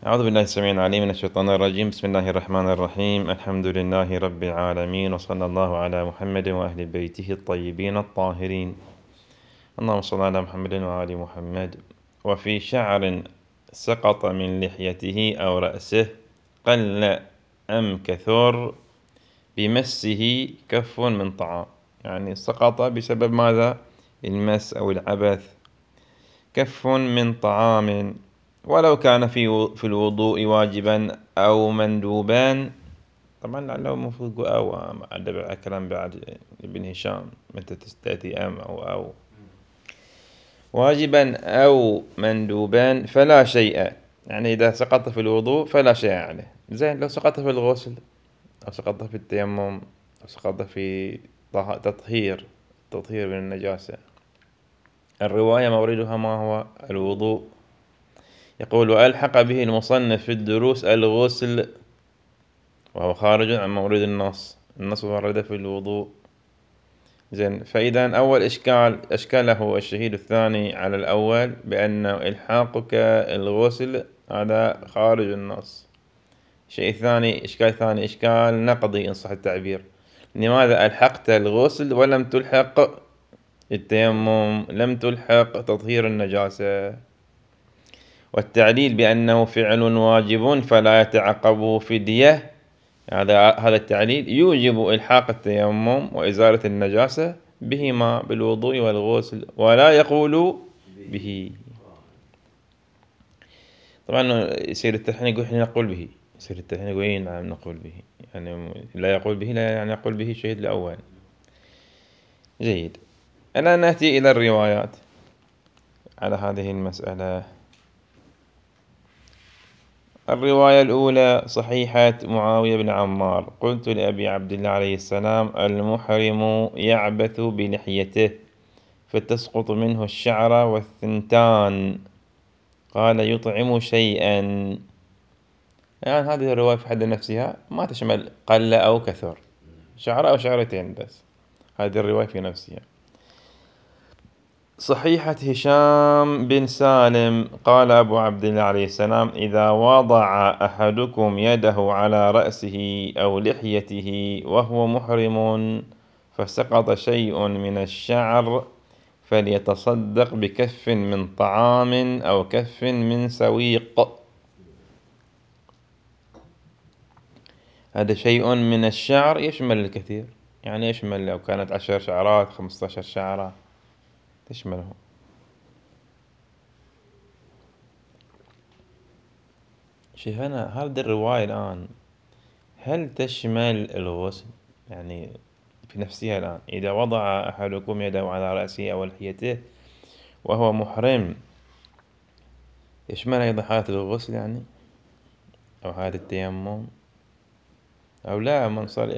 أعوذ بالله السميع العليم من الشيطان الرجيم. بسم الله الرحمن الرحيم. الحمد لله رب العالمين، وصلى الله على محمد وأهل بيته الطيبين الطاهرين. اللهم صل على محمد وآل محمد. وفي شعر سقط من لحيته أو رأسه قل أم كثر بمسه كف من طعام. يعني سقط بسبب ماذا؟ المس أو العبث. كف من طعام، ولو كان في الوضوء واجبا أو مندوبا. طبعا لعله المفروض أو أدب كلام بعد ابن هشام متى تأتي أو واجبا أو مندوبا فلا شيء. يعني إذا سقط في الوضوء فلا شيء عليه. زين، لو سقط في الغسل أو سقط في التيمم أو سقط في تطهير من النجاسة، الرواية موردها ما هو؟ الوضوء. يقول: وألحق به المصنف في الدروس الغسل، وهو خارج عن مورد النص. النص ورد في الوضوء. زين، فإذا أول إشكال أشكله الشهيد الثاني على الأول بأن إلحاقك الغسل هذا خارج النص. الشيء الثاني، إشكال نقضي إن صح التعبير: لماذا ألحقت الغسل ولم تلحق التيمم، لم تلحق تطهير النجاسة؟ والتعليل بأنه فعل واجب فلا يتعقبه فدية، هذا التعليل يوجب إلحاق التيمم وإزالة النجاسة بهما، بالوضوء والغسل، ولا يقول به. طبعا يصير التلحين يقول إحنا نقول به، يصير التلحين يقول إيه نعم نقول به، يعني لا يقول به، لا يعني يقول به الشهيد الأول. جيد، الآن نأتي إلى الروايات على هذه المسألة. الرواية الأولى صحيحة معاوية بن عمار: قلت لأبي عبد الله عليه السلام: المحرم يعبث بلحيته فتسقط منه الشعرة والثنتان، قال: يطعم شيئا. يعني هذه الرواية في حد نفسها ما تشمل قل أو كثر، شعرة أو شعرتين بس. هذه الرواية في نفسها. صحيحة هشام بن سالم: قال أبو عبد الله عليه السلام: إذا وضع أحدكم يده على رأسه أو لحيته وهو محرم فسقط شيء من الشعر فليتصدق بكف من طعام أو كف من سويق. هذا شيء من الشعر يشمل الكثير، يعني يشمل لو كانت 10 شعرات 15 شعرة تشمله. شيخنا، هذه الرواية الآن هل تشمل الغسل؟ يعني في نفسها الآن: إذا وضع أحدكم يده على رأسه أو لحيته وهو محرم، يشمل أيضا حالة الغسل يعني، أو حالة التيمم، أو لا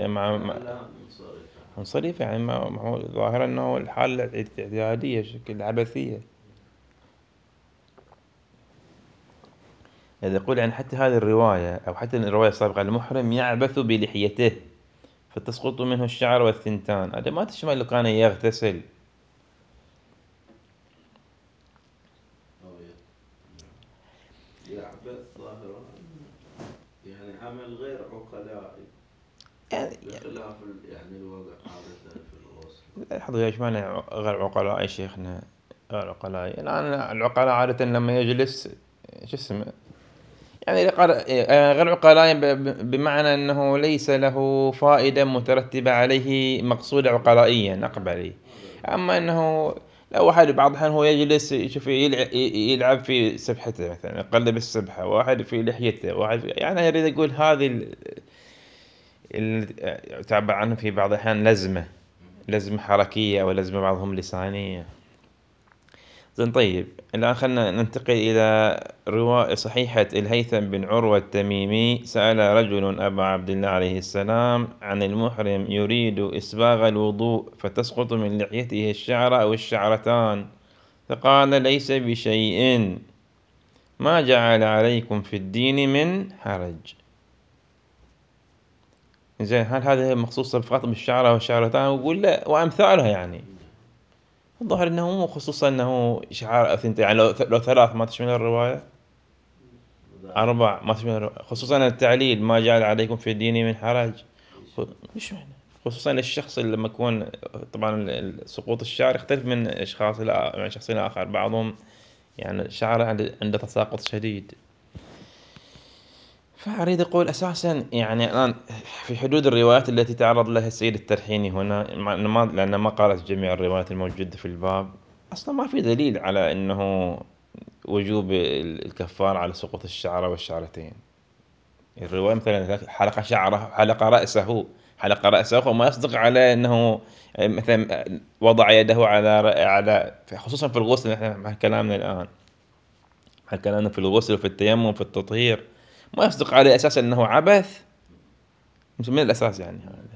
منصرف يعني ما هو ظاهر أنه الحالة الاعتيادية شكل عبثية. إذا يقول يعني حتى هذه الرواية أو حتى الرواية السابقة: المحرم يعبث بلحيته فتسقط منه الشعر والثنتان، هذا ما تشمل لو كان يغتسل. يعبث ظاهرها يعني عمل غير عقلائي، يعني بخلاف يعني الوضع عادة في الغسل. لاحظوا يا جماعة، غير عقلاء يا شيخنا، غير عقلاء. الآن العقلاء عادة لما يجلس شو اسمه، يعني غير عقلاء بمعنى أنه ليس له فائدة مترتبة عليه مقصود عقلائيا أقبل. هذا أما المقصود. أنه لو واحد بعض الأحيان هو يجلس يشوف يلعب في سبحته مثلا، يقلب السبحة، واحد في لحيته، يعني يريد يقول هذه تعبر عنه في بعض الأحيان لزمة حركية أو لزمة بعضهم لسانية. زين، طيب الآن خلنا ننتقل إلى رواية صحيحة الهيثم بن عروة التميمي: سأل رجل أبا عبد الله عليه السلام عن المحرم يريد إسباغ الوضوء فتسقط من لحيته الشعرة أو الشعرتان، فقال: ليس بشيء، ما جعل عليكم في الدين من حرج. زين، هل هذه مخصوصة فقط بالشعرة والشعرتان؟ ويقول لا، وأمثالها يعني. الظاهر أنه مو خصوصا أنه شعار أو ثنتين، يعني لو ثلاث ما تشمل الرواية. ذلك 4 ما خصوصا التعليل ما جعل عليكم في الدين من حرج. إيش معنى؟ مش معنى خصوصا الشخص اللي لما يكون، طبعا سقوط الشعر يختلف من اشخاص الى من شخص الى اخر. بعضهم يعني شعره عنده تساقط شديد. فأريد أقول أساسا يعني الآن في حدود الروايات التي تعرض لها السيد الترحيني هنا، لأن ما قالت جميع الروايات الموجودة في الباب، أصلا ما في دليل على أنه وجوب الكفارة على سقوط الشعرة والشعرتين. الرواية مثلا حلق شعره، حلق رأسه وما يصدق على أنه مثلا وضع يده على خصوصا في الغسل. نحن مع كلامنا الآن، مع كلامنا في الغسل وفي التيمم وفي التطهير، ما يصدق عليه أساسا أنه عبث من الأساس يعني هذا.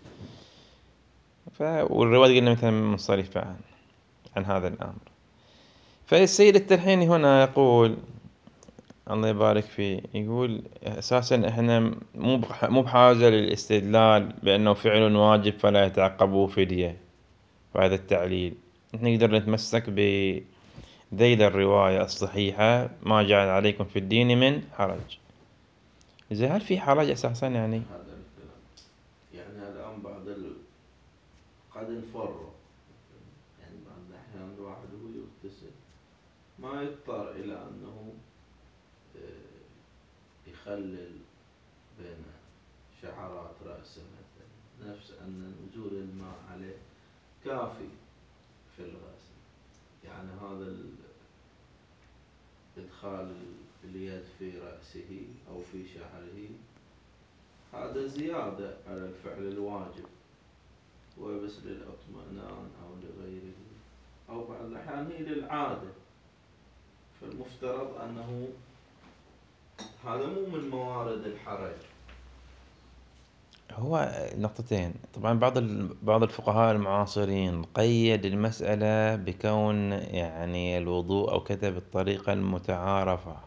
والرواية قلنا مثلا منصرفة عن هذا الأمر. فالسيد التلحيني هنا يقول، الله يبارك فيه، يقول أساسا إحنا مو بحاجة للاستدلال بأنه فعل واجب فلا يتعقبه فدية، وهذا التعليل. إحنا نقدر نتمسك بذيل الرواية الصحيحة، ما جعل عليكم في الدين من حرج. إذا هل في حرج أساسا يعني؟ هذا الكلام يعني الآن قد نفرق مثلا، يعني بعض الأحيان الواحد وهو يغتسل ما يضطر إلى أنه آه، يخلل بين شعرات رأسه مثلا، نفس أن نزول الماء عليه كافي في الغسل. يعني هذا إدخال اليد في رأسه أو في شعره هذا زيادة على الفعل الواجب، هو بس للاطمئنان أو لغيره، أو بعض الأحيان هي للعادة. فالمفترض أنه هذا مو من موارد الحرج. هو نقطتين. طبعا بعض الفقهاء المعاصرين قيد المسألة بكون يعني الوضوء أو كذا بالطريقة المتعارفة،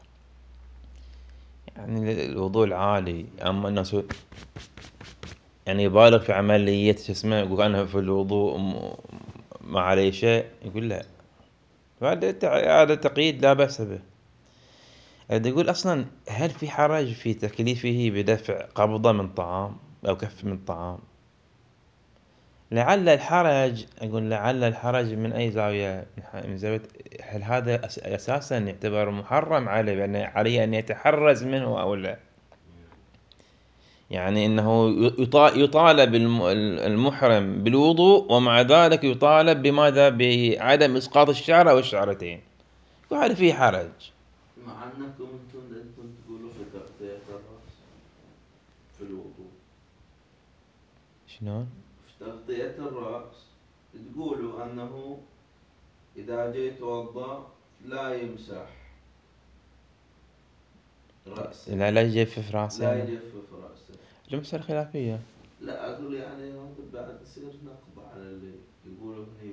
يعني الوضوء العالي. أما الناس يعني يبالغ في عملية شو اسمه، يقول أنا في الوضوء ما عليه شيء، يقول لا، هذا تقييد لا بأس به. يقول أصلا هل في حرج في تكليفه بدفع قبضة من طعام أو كف من طعام؟ لعل الحرج، أقول لعل الحرج من أي زاوية؟ من زاوية هل هذا أساسا يعتبر محرم عليه، بأن عليه أن يتحرز منه أو لا؟ يعني إنه يطالب المحرم بالوضوء، ومع ذلك يطالب بماذا؟ بعدم إسقاط الشعر أو الشعرتين. وهذا فيه حرج. مع أنكم أنتم تقولوا في تغطية الرأس في الوضوء، شلون؟ في تغطية الرأس تقولوا أنه إذا جاي يتوضأ لا يمسح رأسه، لا يجفف رأسه لا يعني. يجفف رأسه. مسألة خلافية. لا أقول يعني هذا بعد يصير نقض على اللي يقولوا هني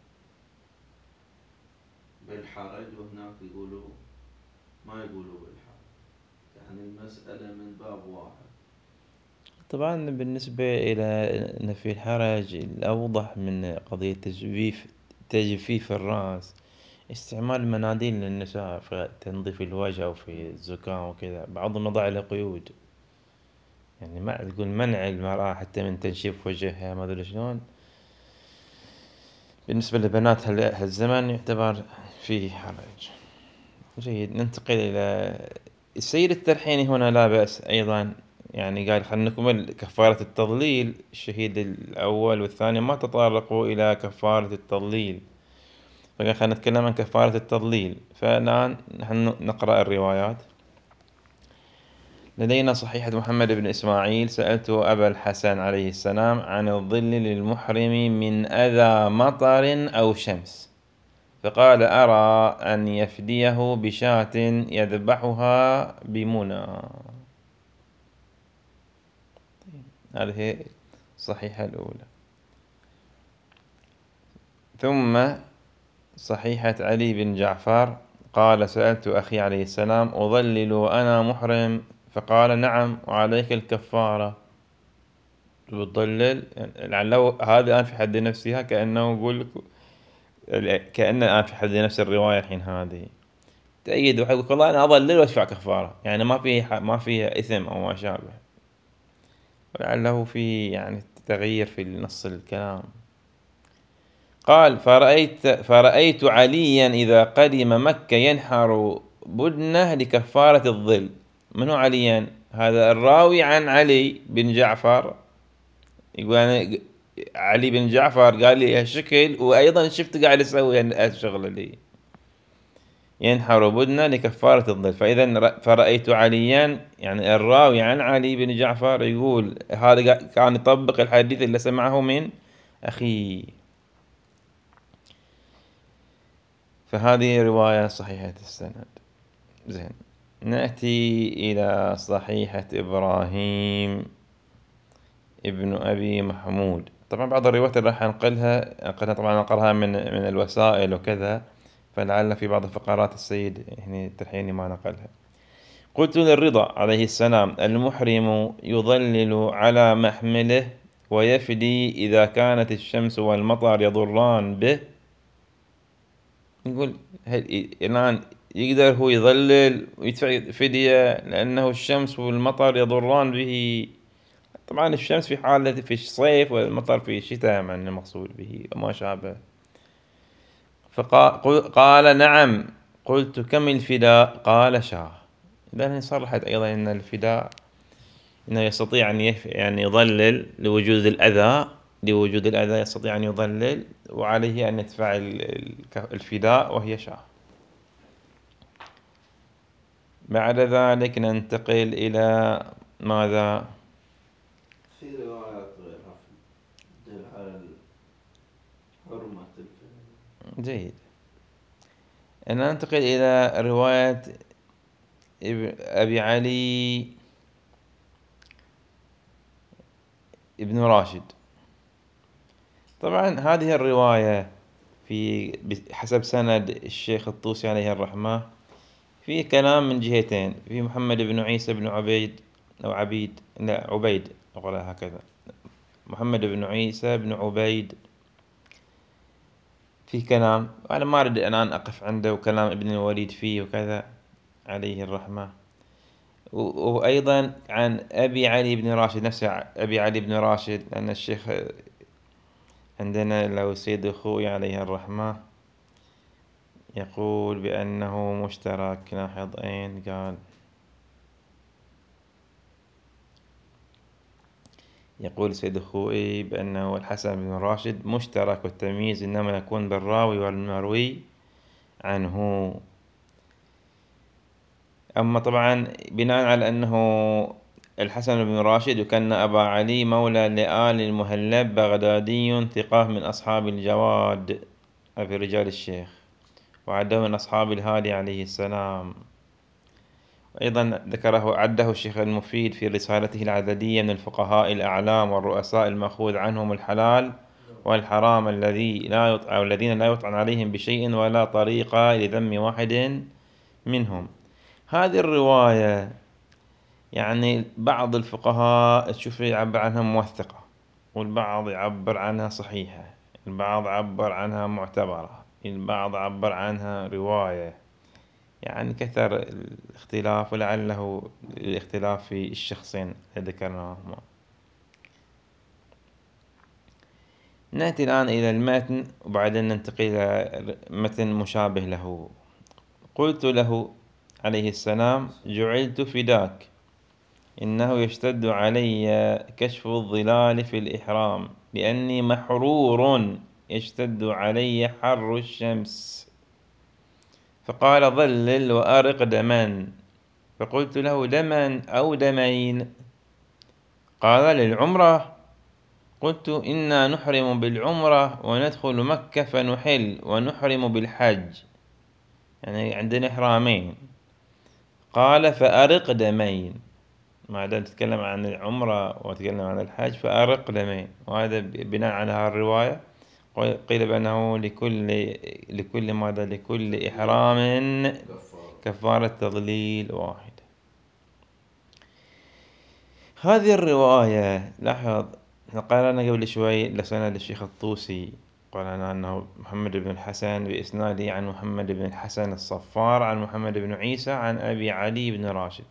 بالحرج، وهناك يقولوا ما يقولوا بالحرج. يعني المسألة من باب واحد. طبعا بالنسبة إلى نفي الحرج، الأوضح من قضية تجفيف الرأس استعمال المناديل للنساء في تنظيف الوجه أو في الزكام وكذا. بعضهم وضع له قيود، يعني ما تقول منع المرأة حتى من تنشيف وجهها ما أدري شلون. بالنسبة لبنات هالزمن يعتبر فيه حرج. جيد، ننتقل إلى السيد الترحيني هنا. لا بأس أيضا، يعني قال خلنا نكمل كفارة التضليل. الشهيد الأول والثاني ما تطرقوا إلى كفارة التضليل، فقال خلنا نتكلم عن كفارة التضليل. فالآن نحن نقرأ الروايات. لدينا صحيحة محمد بن إسماعيل: سألت أبا الحسن عليه السلام عن الظل للمحرم من أذى مطر أو شمس، فقال أرى أن يفديه بشاة يذبحها بمنى. هذه الصحيحة الأولى. ثم صحيحة علي بن جعفر قال: سألت أخي عليه السلام أظلل وأنا محرم، فقال نعم وعليك الكفارة. تضلل يعني لعله هذا الآن في حد نفسها كأنه يقول لك، كأن الآن في حد نفس الرواية الحين هذه. تأيد واحد يقول والله أنا أضلل وأدفع كفارة، يعني ما فيها إثم أو ما شابه، ولعله في يعني تغيير في نص الكلام. قال فرأيت عليا إذا قدم مكة ينحر بدنه لكفارة الظل. من هو عليا؟ هذا الراوي عن علي بن جعفر، يقول أنا علي بن جعفر قال لي هالشكل، وأيضا شفت قاعد يسوي الشغل اللي ينحر بدنه لكفارة الظل. فإذا فرأيت عليا، يعني الراوي عن علي بن جعفر يقول هذا كان يطبق الحديث اللي سمعه من أخيه. فهذه رواية صحيحة السند. زين، نأتي إلى صحيحة إبراهيم ابن أبي محمود. طبعا بعض الروايات اللي راح أنقلها طبعا أنقلها من الوسائل وكذا، فلعل في بعض الفقرات السيد يعني الترحيني ما نقلها. قلت للرضا عليه السلام: المحرم يظلل على محمله ويفدي إذا كانت الشمس والمطر يضران به. نقول هل الآن يقدر هو يظلل ويدفع فدية لأنه الشمس والمطر يضران به؟ طبعا الشمس في حالة في الصيف والمطر في الشتاء، مع المقصود به وما شابه. فقال نعم. قلت كم الفداء؟ قال شاه. لأنه صرحت أيضا أن الفداء أنه يستطيع أن يعني يظلل لوجود الأذى يستطيع أن يظلل، وعليه أن يدفع الفداء وهي شاه. بعد ذلك ننتقل إلى ماذا؟ في روايات غيرها تدل على حرمة الفعل. جيد. ننتقل إلى رواية أبي علي ابن راشد. طبعا هذه الرواية في حسب سند الشيخ الطوسي عليه الرحمة في كلام من جهتين. في محمد بن عيسى بن عبيد أو عبيد، لا عبيد أقولها هكذا، محمد بن عيسى بن عبيد في كلام، أنا ما أريد الآن أقف عنده، وكلام ابن الوليد فيه وكذا عليه الرحمة. وأيضا عن أبي علي بن راشد، نفسه أبي علي بن راشد، لأن الشيخ عندنا لو سيد أخوي عليه الرحمة يقول بأنه مشترك. لاحظ أين قال، يقول سيد أخوي بأنه الحسن بن راشد مشترك، والتمييز إنما يكون بالراوي والمروي عنه. أما طبعا بناء على أنه الحسن بن راشد وكان أبا علي مولى لآل المهلب بغدادي ثقة من أصحاب الجواد في رجال الشيخ، وعده من أصحاب الهادي عليه السلام. أيضا عده الشيخ المفيد في رسالته العددية من الفقهاء الأعلام والرؤساء المأخوذ عنهم الحلال والحرام الذين لا يطعن عليهم بشيء ولا طريقة لذم واحد منهم. هذه الرواية يعني بعض الفقهاء تشوف يعبر عنها موثقة، والبعض يعبر عنها صحيحة، البعض عبر عنها معتبرة، البعض عبر عنها رواية. يعني كثر الاختلاف، ولعله الاختلاف في الشخصين الذي ذكرناهما. نأتي الآن إلى المتن، وبعدين ننتقل إلى متن مشابه له. قلت له عليه السلام: جعلت فداك، إنه يشتد علي كشف الظلال في الإحرام، لأني محرور يشتد علي حر الشمس. فقال: ظلل وأرق دما. فقلت له: دما أو دمين؟ قال: للعمرة. قلت: إنا نحرم بالعمرة وندخل مكة فنحل، ونحرم بالحج، يعني عندنا إحرامين. قال: فأرق دمين. ما دام تتكلم عن العمرة وتتكلم عن الحج، فأرق دمين. وهذا بناء على هالرواية قيل بأنه لكل إحرام كفارة تضليل واحد. هذه الرواية لاحظ، احنا قرأنا قبل شوي لسنة للشيخ الطوسي. قال أنه محمد بن الحسن بإسناده عن محمد بن الحسن الصفار عن محمد بن عيسى عن أبي علي بن راشد.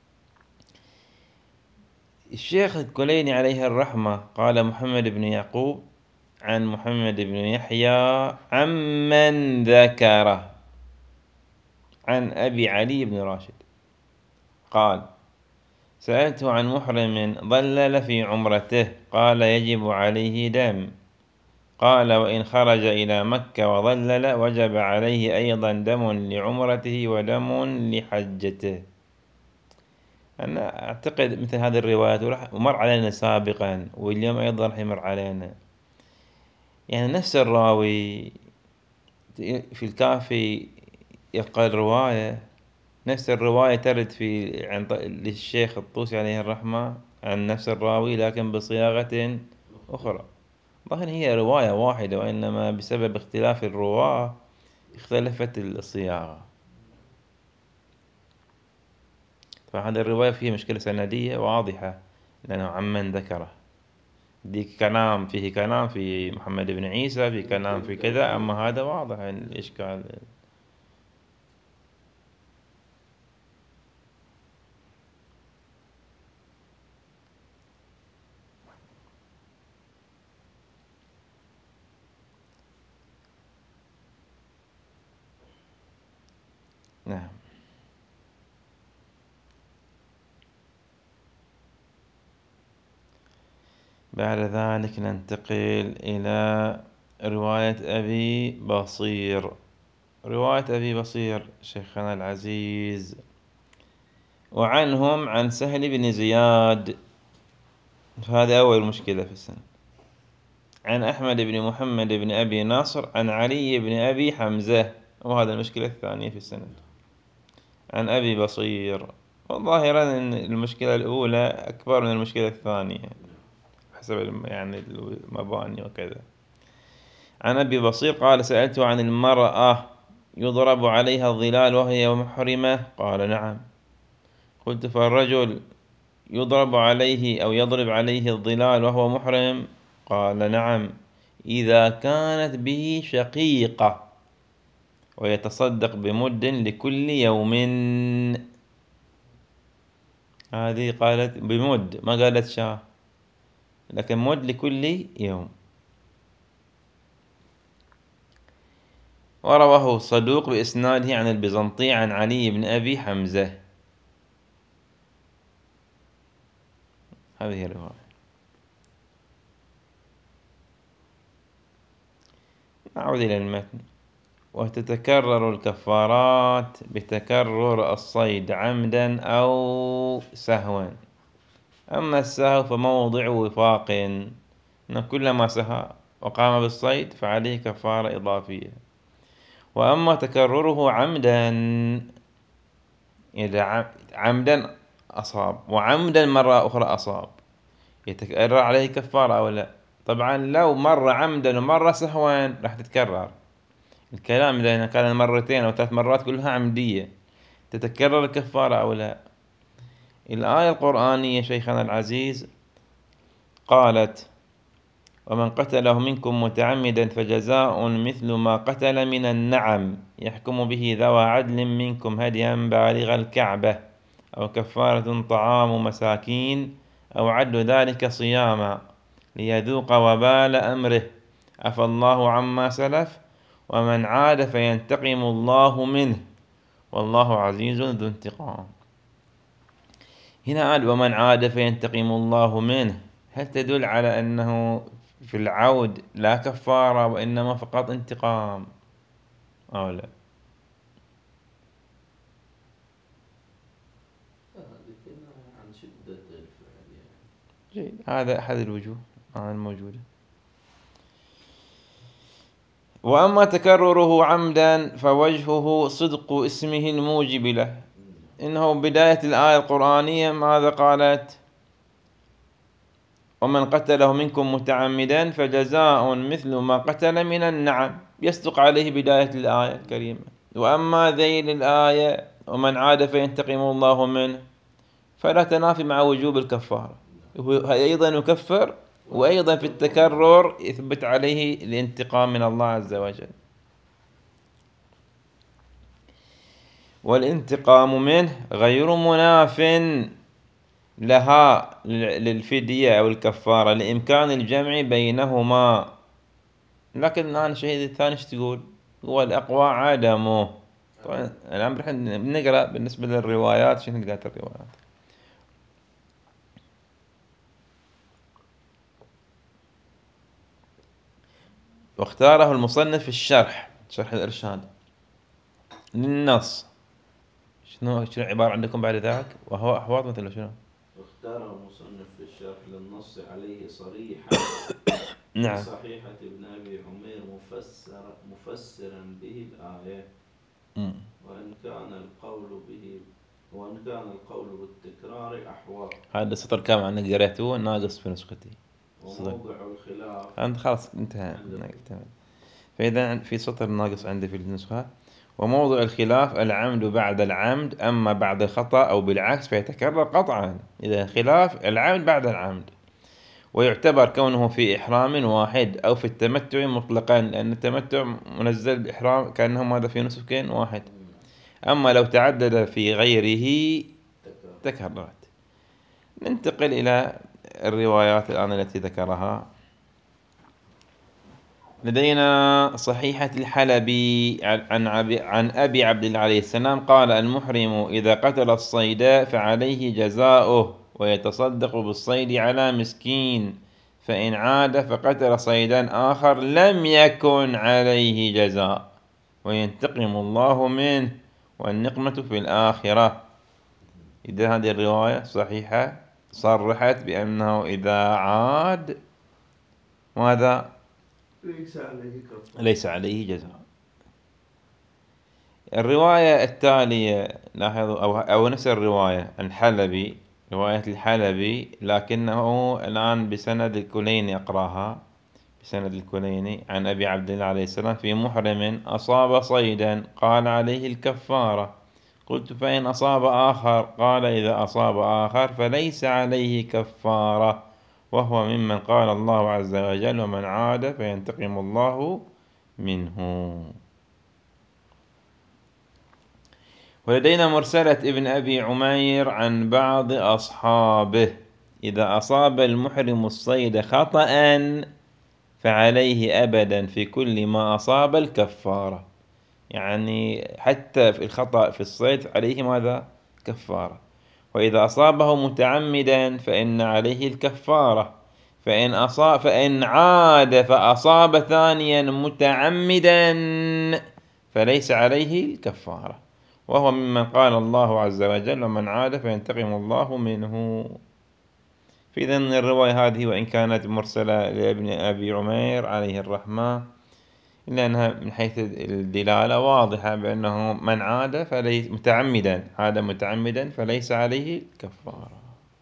الشيخ الكليني عليه الرحمة قال محمد بن يعقوب عن محمد بن يحيى عمن ذكره عن أبي علي بن راشد قال: سألته عن محرم ضلل في عمرته قال: يجب عليه دم. قال: وإن خرج إلى مكة وضلل وجب عليه أيضا دم لعمرته ودم لحجته. أنا أعتقد مثل هذه الروايات ومر علينا سابقا، واليوم أيضا راح يمر علينا، يعني نفس الراوي في الكافي يبقى الرواية، نفس الرواية ترد للشيخ الطوسي عليه الرحمة عن نفس الراوي لكن بصياغة أخرى. ظاهر هي رواية واحدة، وإنما بسبب اختلاف الرواة اختلفت الصياغة. فهذه الرواية فيها مشكلة سندية واضحة، لأنه عمن ذكره ديك كلام فيه كلام في محمد بن عيسى، في كلام في كذا، أما هذا واضح الإشكال. نعم. بعد ذلك ننتقل إلى رواية أبي بصير. رواية أبي بصير شيخنا العزيز: وعنهم عن سهل بن زياد، هذا أول مشكلة في السنة، عن أحمد بن محمد بن أبي ناصر عن علي بن أبي حمزة، وهذا المشكلة الثانية في السنة، عن أبي بصير. والظاهر أن المشكلة الأولى أكبر من المشكلة الثانية حسب يعني المباني وكذا. عن أبي بصير قال: سألته عن المرأة يضرب عليها الظلال وهي محرمة قال: نعم. قلت: فالرجل يضرب عليه أو يضرب عليه الظلال وهو محرم قال: نعم، إذا كانت به شقيقة ويتصدق بمد لكل يوم. هذه قالت بمد، ما قالت شاه، لكن مد لكل يوم. ورواه صدوق بإسناده عن البيزنطي عن علي بن أبي حمزة. هذه الرواية. نعود إلى المتن. وتتكرر الكفارات بتكرر الصيد عمدا أو سهوا. أما السهو فموضع وفاق، أنه كلما سهى وقام بالصيد فعليه كفارة إضافية. وأما تكرره عمدا، إذا عمدا أصاب وعمدا مرة أخرى أصاب، يتكرر عليه كفارة أو لا؟ طبعا لو مرة عمدا ومرة سهوا راح تتكرر الكلام، إذا كان مرتين أو 3 مرات كلها عمدية تتكرر الكفارة أو لا؟ الآية القرآنية شيخنا العزيز قالت: ومن قتله منكم متعمدا فجزاء مثل ما قتل من النعم يحكم به ذوى عدل منكم هديا بالغ الكعبة أو كفارة طعام مساكين أو عدل ذلك صياما ليذوق وبال أمره عفى الله عما سلف ومن عاد فينتقم الله منه والله عزيز ذو انتقام. هنا قال: ومن عاد فينتقم الله منه، هل تدل على أنه في العود لا كفارة وإنما فقط انتقام أو لا؟ هذه كناية عن شدة الفعل يعني. جيد، هذا أحد الوجوه الموجودة. وأما تكرره عمدا فوجهه صدق اسمه الموجب له. إنه بداية الآية القرآنية ماذا قالت؟ ومن قتله منكم متعمدا فجزاء مثل ما قتل من النعم، يصدق عليه بداية الآية الكريمة. وأما ذيل الآية ومن عاد فينتقم الله منه فلا تنافي مع وجوب الكفارة، أيضا يكفر وأيضا في التكرر يثبت عليه الانتقام من الله عز وجل. والانتقام منه غير مناف لها للفدية أو الكفارة لإمكان الجمع بينهما. لكن الآن الشهيد الثاني ايش تقول؟ هو الأقوى عدمه. طبعا الآن راح نقرأ بالنسبة للروايات شنو قالت الروايات. واختاره المصنف في الشرح، شرح الإرشاد للنص. شنو عبارة عندكم بعد ذلك؟ وهو أحواط مثل شنو؟ اختاره المصنف في الشرح للنص عليه صريحا في نعم. صحيحة ابن أبي عمير مفسرا به الآية. مم. وإن كان القول بالتكرار أحوط. هذا السطر كام عنك قريتوه ناقص في نسختي. السطر وموضع الخلاف أنت خلاص انتهى. عندكم. فإذا في سطر ناقص عندي في النسخة. وموضع الخلاف العمد بعد العمد، أما بعد الخطأ أو بالعكس فيتكرر قطعا. إذا خلاف العمد بعد العمد. ويعتبر كونه في إحرام واحد أو في التمتع مطلقا، لأن التمتع منزل بإحرام كأنه هذا في نسك واحد. أما لو تعدد في غيره تكرار. تكررت. ننتقل إلى الروايات الآن التي ذكرها. لدينا صحيحة الحلبي عن أبي عبد الله عليه السلام قال: المحرم إذا قتل الصيد فعليه جزاؤه ويتصدق بالصيد على مسكين، فإن عاد فقتل صيدا آخر لم يكن عليه جزاء وينتقم الله منه والنقمة في الآخرة. إذا هذه الرواية صحيحة صرحت بأنه إذا عاد ماذا؟ ليس عليه جزاء. الرواية التالية لاحظوا أو نفس الرواية الحلبي، رواية الحلبي لكنه الآن بسند الكليني أقراها. بسند الكليني عن أبي عبد الله عليه السلام: في محرم أصاب صيدا قال عليه الكفارة. قلت: فإن أصاب آخر؟ قال: إذا أصاب آخر فليس عليه كفارة، وهو ممن قال الله عز وجل: ومن عاد فينتقم الله منه. ولدينا مرسلة ابن أبي عمير عن بعض أصحابه: إذا أصاب المحرم الصيد خطأ فعليه أبدا في كل ما أصاب الكفارة. يعني حتى في الخطأ في الصيد عليه ماذا؟ كفارة. وإذا أصابه متعمدا فإن عليه الكفارة. فإن عاد فأصاب ثانيا متعمدا فليس عليه الكفارة، وهو ممن قال الله عز وجل: ومن عاد فينتقم الله منه. فإذا الرواية هذه وإن كانت مرسلة لابن أبي عمير عليه الرحمة، إلا أنها من حيث الدلالة واضحة بأنه من عاد فليس متعمدا، عاد متعمدا فليس عليه كفارة.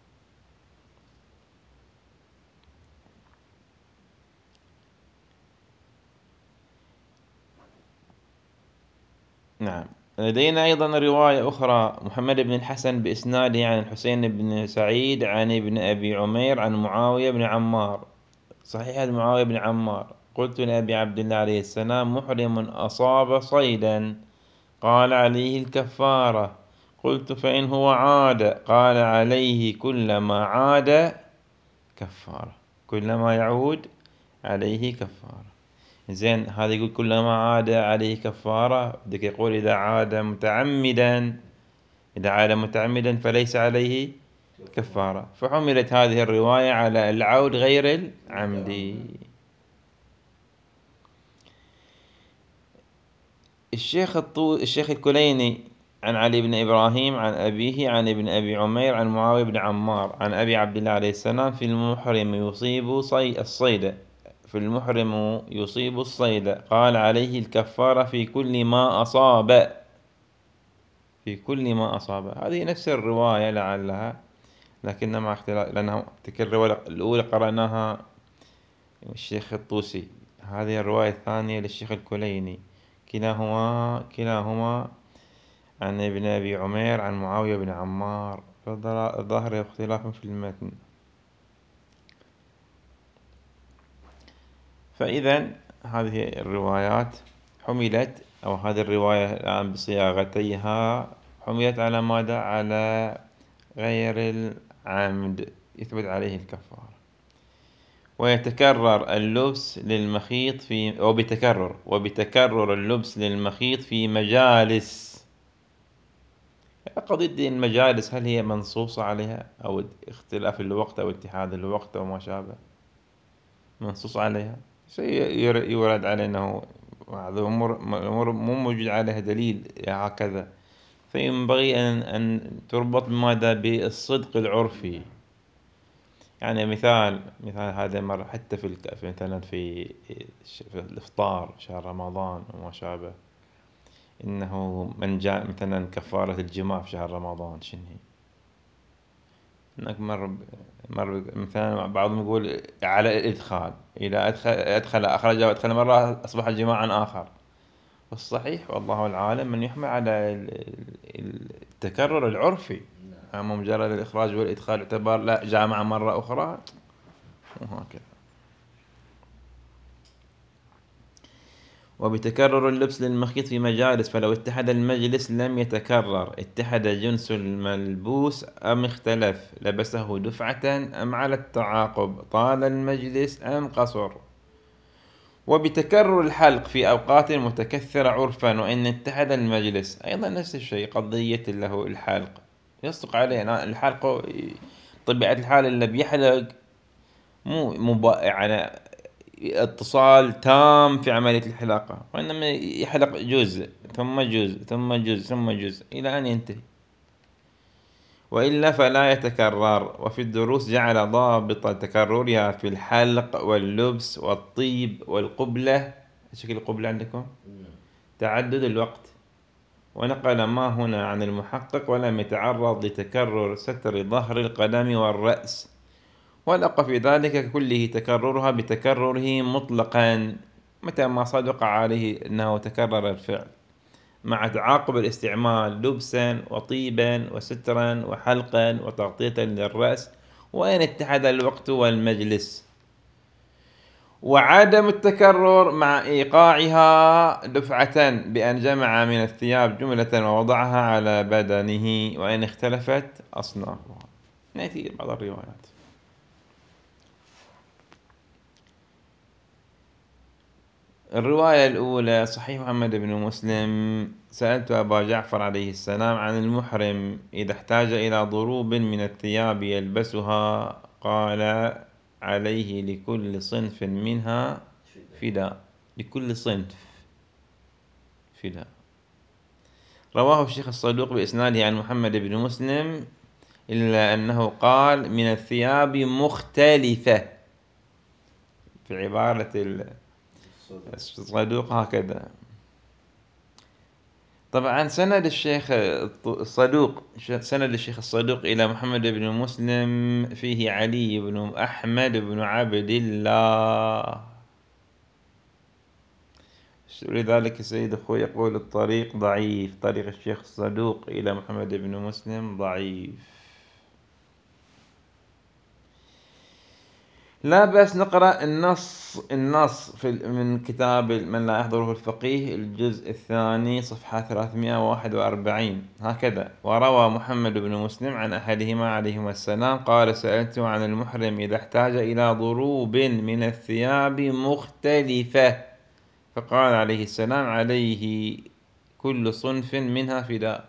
نعم. لدينا أيضا رواية أخرى محمد بن الحسن بإسناده عن الحسين بن سعيد عن ابن أبي عمير عن معاوية بن عمار. صحيح معاوية بن عمار: قلت لأبي عبد الله عليه السلام: محرم أصاب صيدا قال عليه الكفارة. قلت: فإن هو عاد؟ قال: عليه كلما عاد كفارة. كلما يعود عليه كفارة. زين، هذا يقول كلما عاد عليه كفارة، بدك يقول إذا عاد متعمدا. إذا عاد متعمدا فليس عليه كفارة. فحملت هذه الرواية على العود غير العمدي. الشيخ الكليني عن علي بن إبراهيم عن أبيه عن ابن أبي عمير عن معاوية بن عمار عن أبي عبد الله عليه السلام: في المحرم يصيب الصيد قال عليه الكفارة في كل ما أصاب. في كل ما أصاب. هذه نفس الرواية لعلها، لكن مع اختلاف، لأنها تلك الرواية الأولى قرأناها الشيخ الطوسي، هذه الرواية الثانية للشيخ الكليني. كلاهما عن ابن أبي عمير عن معاوية بن عمار، فظهر اختلاف في المتن. فإذا هذه الروايات حملت، أو هذه الرواية الآن بصياغتيها حملت على ماذا؟ على غير العمد، يثبت عليه الكفارة. ويتكرر اللبس للمخيط في وبتكرر اللبس للمخيط في مجالس. قضية المجالس هل هي منصوصة عليها، أو اختلاف الوقت أو اتحاد الوقت أو ما شابه؟ منصوص عليها شيء يورد عليه أنه هذه أمور مو موجود عليها دليل هكذا، فينبغي أن تربط بماذا؟ بالصدق العرفي. يعني مثال هذا مرة حتى مثلا في الإفطار شهر رمضان وما شابه، إنه من جاء مثلا كفارة الجماع في شهر رمضان شنو هي؟ إنك مثلا بعضهم يقول على الإدخال، إذا أخرج وأدخل مرة أصبح جماعا آخر. والصحيح والله العالم من يحمل على التكرر العرفي، نعم. أما مجرد الإخراج والإدخال يعتبر لا جامع مرة أخرى، وهكذا. وبتكرر اللبس للمخيط في مجالس، فلو اتحد المجلس لم يتكرر، اتحد جنس الملبوس أم اختلف، لبسه دفعة أم على التعاقب، طال المجلس أم قصر. وبتكرر الحلق في أوقات متكثرة عرفا، وإن اتحد المجلس أيضا نفس الشيء، قضية له الحلق يصدق عليه الحلق طبيعة الحال اللي بيحلق مو يعني اتصال تام في عملية الحلاقة، وإنما يحلق جزء ثم جزء ثم جزء ثم جزء إلى أن ينتهي، وإلا فلا يتكرر. وفي الدروس جعل ضابط تكررها في الحلق واللبس والطيب والقبلة، شكل القبلة عندكم تعدد الوقت، ونقل ما هنا عن المحقق، ولم يتعرض لتكرر ستر ظهر القدم والرأس، والأقوى في ذلك كله تكررها بتكرره مطلقا متى ما صدق عليه أنه تكرر الفعل، مع تعاقب الاستعمال لبسا وطيبا وسترا وحلقا وتغطية للرأس، وإن اتحد الوقت والمجلس. وعدم التكرر مع إيقاعها دفعة بأن جمع من الثياب جملة ووضعها على بدنه، وإن اختلفت أصنافها. نأتي بعض الروايات. الرواية الأولى صحيح محمد بن مسلم: سألت أبا جعفر عليه السلام عن المحرم إذا احتاج إلى ضروب من الثياب يلبسها، قال: عليه لكل صنف منها فداء. لكل صنف فداء. رواه الشيخ الصدوق بإسناده عن محمد بن مسلم، إلا أنه قال من الثياب مختلفة، في عبارة الصدوق هكذا. طبعا سند الشيخ الصدوق إلى محمد بن مسلم فيه علي بن أحمد بن عبد الله، لذلك السيد أخوي يقول الطريق ضعيف، طريق الشيخ الصدوق إلى محمد بن مسلم ضعيف. لا بأس نقرأ النص من كتاب من لا يحضره الفقيه الجزء الثاني صفحة 341 هكذا: وروى محمد بن مسلم عن أحدهما عليهما السلام قال: سألت عن المحرم إذا احتاج إلى ضروب من الثياب مختلفة، فقال عليه السلام: عليه كل صنف منها فداء.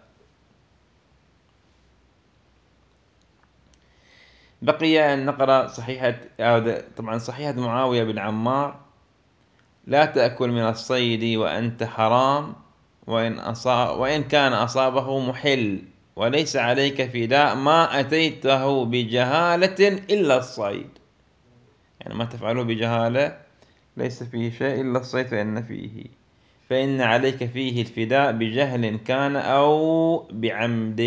بقي أن نقرأ طبعا صحيحة معاوية بن عمار: لا تأكل من الصيد وأنت حرام، وإن كان أصابه محل، وليس عليك فداء ما أتيته بجهالة إلا الصيد. يعني ما تفعله بجهالة ليس فيه شيء إلا الصيد فإن عليك فيه الفداء بجهل كان أو بعمد.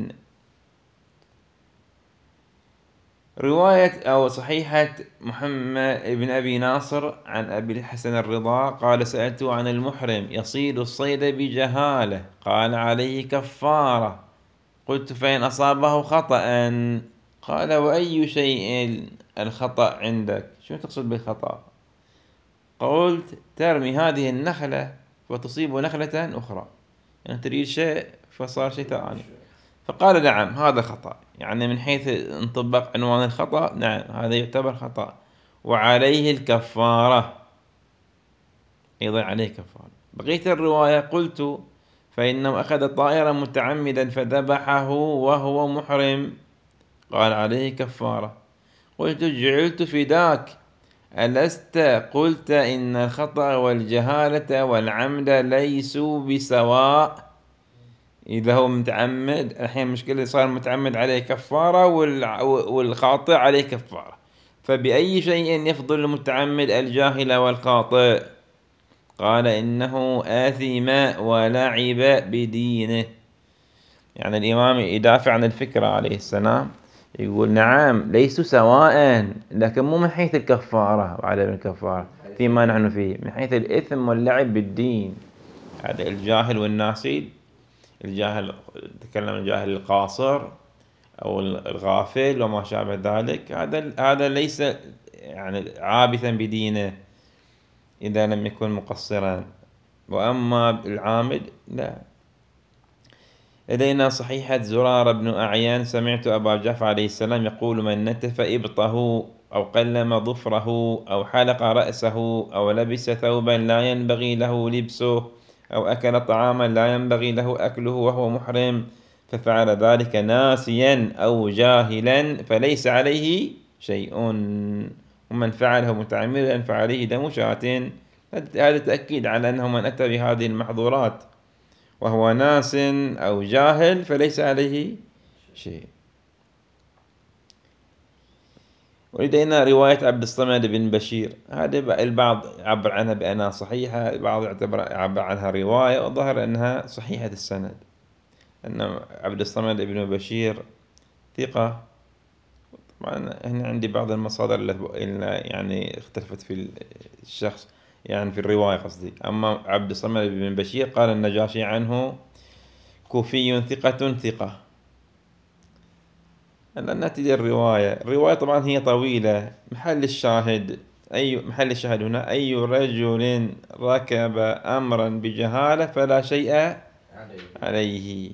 رواية أو صحيحة محمد بن أبي ناصر عن أبي الحسن الرضا قال: سألته عن المحرم يصيد الصيد بجهالة، قال: عليه كفارة. قلت: فإن أصابه خطأ؟ قال: وأي شيء الخطأ عندك؟ شو تقصد بالخطأ؟ قلت ترمي هذه النخلة وتصيب نخلة أخرى، يعني تريد شيء فصار شيء ثاني. فقال نعم هذا خطأ، يعني من حيث انطبق عنوان الخطأ نعم هذا يعتبر خطأ، وعليه الكفارة، أيضا عليه كفارة. بقية الرواية قلت فإنه أخذ طائرا متعمدا فذبحه وهو محرم، قال عليه كفارة. قلت جعلت فداك، ألست قلت إن الخطأ والجهالة والعمد ليسوا بسواء؟ إذا هو متعمد الحين مشكلة، صار متعمد عليه كفارة والخاطئ عليه كفارة، فبأي شيء يفضل المتعمد الجاهل والخاطئ؟ قال إنه آثم ولعب بدينه. يعني الإمام يدافع عن الفكرة عليه السلام، يقول نعم ليسوا سواء، لكن مو من حيث الكفارة وعدم الكفارة فيما نحن فيه، من حيث الإثم واللعب بالدين. هذا الجاهل والناسي، الجاهل تكلم الجاهل القاصر أو الغافل وما شابه ذلك، هذا ليس يعني عابثا بدينه إذا لم يكن مقصرا، وأما العامد لا. لدينا صحيحة زرار بن أعيان سمعت أبا جعفر عليه السلام يقول من نتف إبطه أو قلم ظفره أو حلق رأسه أو لبس ثوبا لا ينبغي له لبسه أو أكل طعاما لا ينبغي له أكله وهو محرم، ففعل ذلك ناسيا أو جاهلا فليس عليه شيء، ومن فعله متعمدا فعليه دم شاة. هذا تأكيد على أنه من أتى بهذه المحظورات وهو ناس أو جاهل فليس عليه شيء. ولدينا رواية عبد الصمد بن بشير، هذا البعض يعبر عنها بأنها صحيحة، البعض يعبر عنها رواية، وظهر أنها صحيحة السند، أن عبد الصمد بن بشير ثقة. طبعا هنا عندي بعض المصادر اللي يعني اختلفت في الشخص، يعني في الرواية قصدي. أما عبد الصمد بن بشير قال النجاشي عنه كوفي ثقة ثقة. نأتي الرواية طبعا هي طويلة. محل الشاهد هنا أي رجل ركب أمرا بجهالة فلا شيء عليه.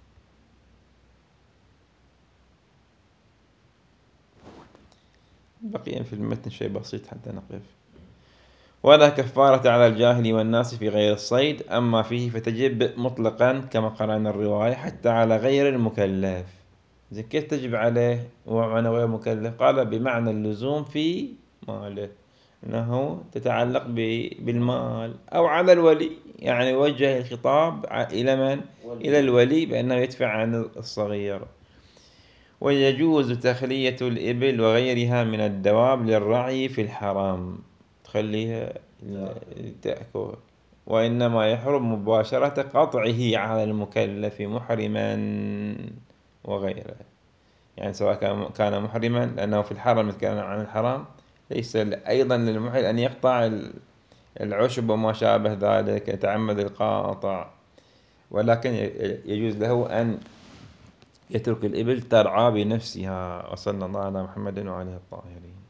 بقي في المتن شيء بسيط حتى نقف. ولا كفارة على الجاهل والناس في غير الصيد، أما فيه فتجب مطلقا كما قرأنا الرواية حتى على غير المكلف. زين كيف تجب عليه وأنا غير مكلف؟ قال بمعنى اللزوم في ماله، أنه تتعلق بالمال أو على الولي، يعني وجه الخطاب إلى من؟ إلى الولي بأنه يدفع عن الصغير. ويجوز تخلية الإبل وغيرها من الدواب للرعي في الحرام، تخليها تأكل، وإنما يحرم مباشرة قطعه على المكلف محرما وغيره. يعني سواء كان محرما، لأنه في الحرم نتكلم عن الحرام، ليس أيضا للمحرم أن يقطع العشب وما شابه ذلك، يتعمد القاطع، ولكن يجوز له أن يترك الإبل ترعى بنفسها. وصلى الله على محمد وعلى الطاهرين.